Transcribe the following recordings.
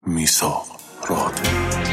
میثاق راد.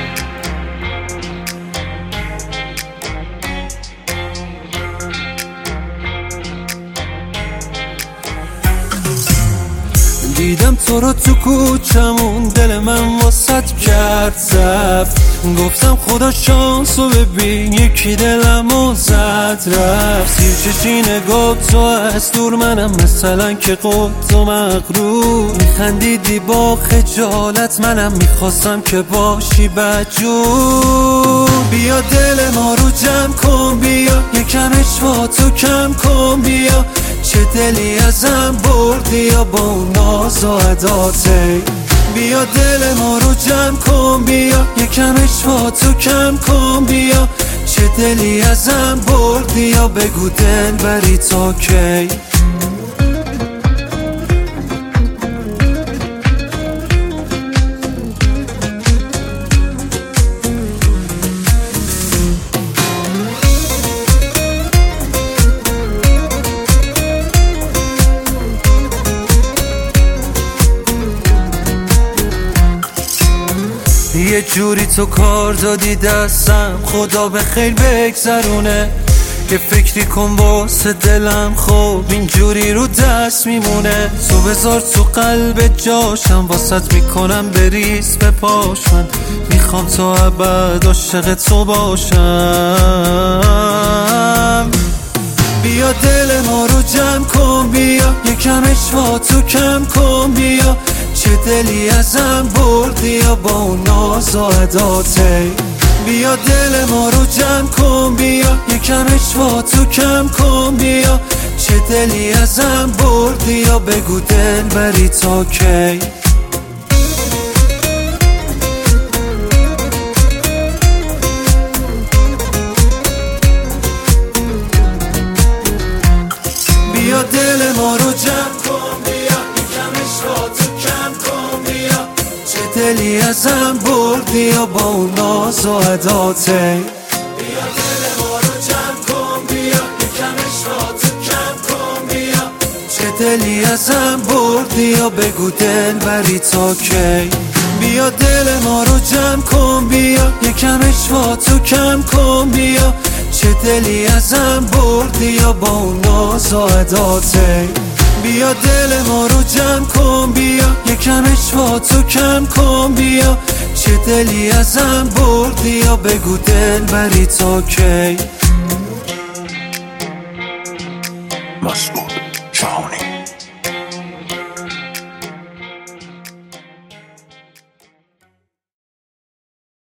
دیدم تو رو تو کوچمون، دل من واسط کرد زفت. گفتم خدا شانسو ببین، یکی دلمو زد رفت. سیر چشی نگاه تو از دور، منم مثلا که قط و مغرور. میخندیدی با خجالت، منم میخواستم که باشی بدجور. بیا دل ما رو جمع کن، بیا یکم اشوا تو کم کن. بیا چه دلی ازم بردی یا با اون ناز و عداته. بیا دل ما رو جمع کن، بیا یکم اشوا تو کم کن. بیا چه دلی ازم بردی یا بگو دل بری تا کی. یه جوری تو کار دادی دستم، خدا به خیر بگذرونه. یه فکری کن واسه دلم، خب اینجوری رو دست میمونه. تو بذار تو قلب جاشم، واسط میکنم بریز به پاش. من میخوام تا ابد عاشق تو باشم. بیا دل ما رو جمع کن، بیا یکم اشوا تو کم کن. بیا چه دلی ازم بردی یا با اون ناز و عداته. بیا دل ما رو جمع کن، بیا یکم اشوا تو کم کن. بیا چه دلی ازم بردی یا بگو دل بری تا کی. بیا دل ما رو جمع کن، بیا یکم اشوا تو کم کن. بیا چه دلی ازم بردی یا با اون ناز و عداته. بیا دل ما رو جمع کن، بیا یکم اشوا تو کم کن. بیا چه دلی ازم بردی یا بگو دل بری تا کی. بیا دل ما رو جمع کن، بیا یکم اشوا تو کم کن. بیا چه دلی ازم بردی یا با اون ناز و عداته. بیا دل ما رو جمع کن، بیا یکم اشوا تو کم کن. بیا چه دلی ازم بردی یا بگو دل بری تا کی. مسعود جهانی.